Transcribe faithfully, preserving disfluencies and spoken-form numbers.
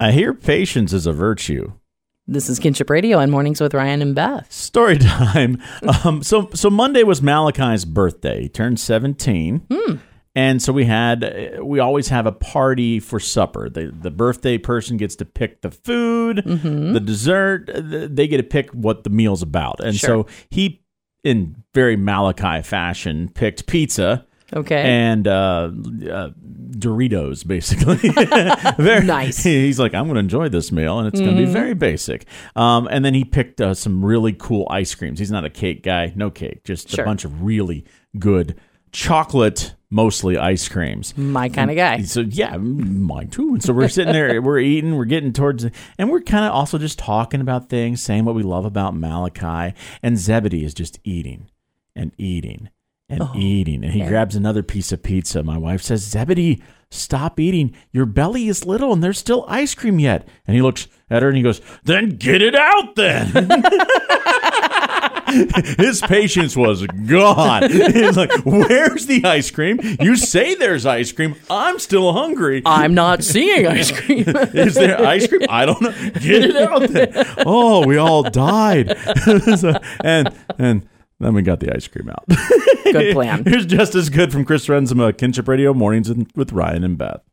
I hear patience is a virtue. This is Kinship Radio on Mornings with Ryan and Beth. Story time. um, so, so Monday was Malachi's birthday. He turned seventeen. Hmm. And so we had, we always have a party for supper. The, the birthday person gets to pick the food, mm-hmm. the dessert. They get to pick what the meal's about. And sure. so he, in very Malachi fashion, picked pizza. Okay. And uh, uh, Doritos, basically. Very, nice. He's like, I'm going to enjoy this meal, and it's mm-hmm. going to be very basic. Um, and then he picked uh, some really cool ice creams. He's not a cake guy. No cake. Just sure. a bunch of really good chocolate, mostly ice creams. My kind of guy. So, yeah, mine too. And so we're sitting there, we're eating, we're getting towards, and we're kind of also just talking about things, saying what we love about Malachi. And Zebedee is just eating and eating. And oh, eating. And he yeah. grabs another piece of pizza. My wife says, Zebedee, stop eating. Your belly is little and there's still ice cream yet. And he looks at her and he goes, then get it out then. His patience was gone. He's like, where's the ice cream? You say there's ice cream. I'm still hungry. I'm not seeing ice cream. Is there ice cream? I don't know. Get it out then. Oh, we all died. so, and, and, Then we got the ice cream out. Good plan. Here's Just As Good from Chris Renzema, Kinship Radio, Mornings with Ryan and Beth.